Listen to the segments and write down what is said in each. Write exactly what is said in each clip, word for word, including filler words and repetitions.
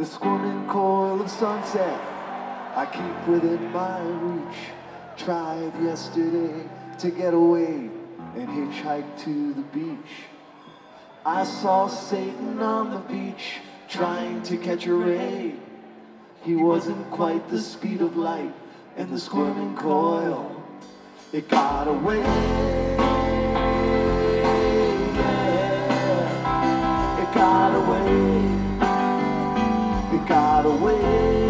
The squirming coil of sunset I keep within my reach. Tried yesterday to get away and hitchhike to the beach. I saw Satan on the beach trying to catch a ray. He wasn't quite the speed of light, and the squirming coil, it got away. Yeah. It got away. It got away.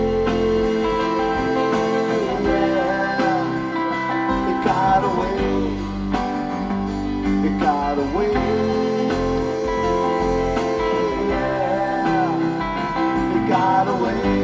Yeah. It got away. It got away. Yeah. It got away.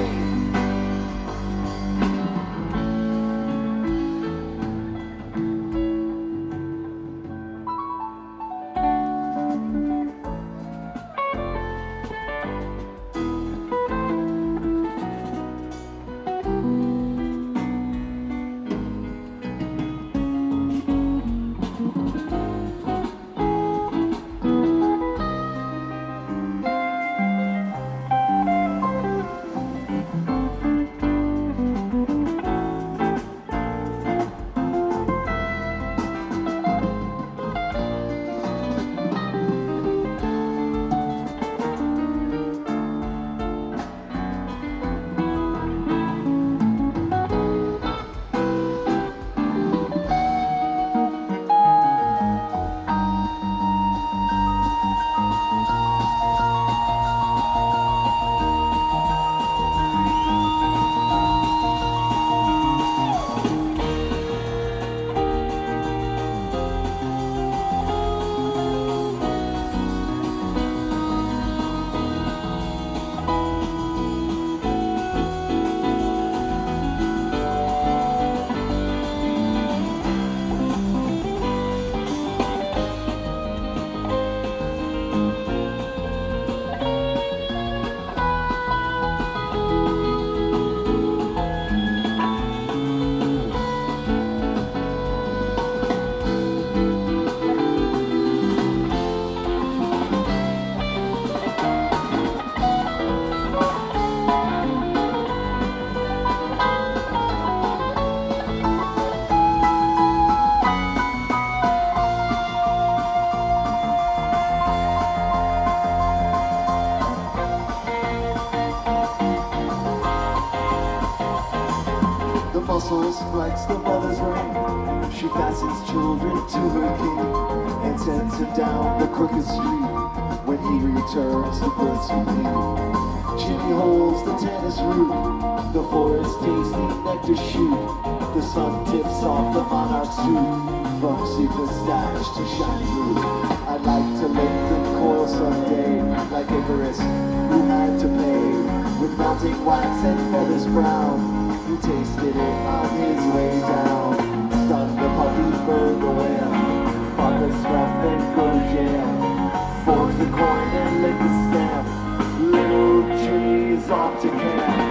Muscles flex the mother's ring. She fastens children to her king and sends him down the crooked street. When he returns, the birds will bleed. Jimmy holds the tennis root. The forest tasty nectar shoot. The sun tips off the monarch suit. From secret stash to shiny root. I'd like to lick the coil someday, like Icarus, who had to pay with melting wax and feathers brown. He tasted it on his way down. Stunned the puppy, burned the whale. Fought the scruff and go to jail. Forged the coin and lit the stamp. Little Jimmy's off to camp.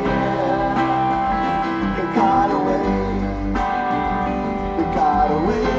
Got away.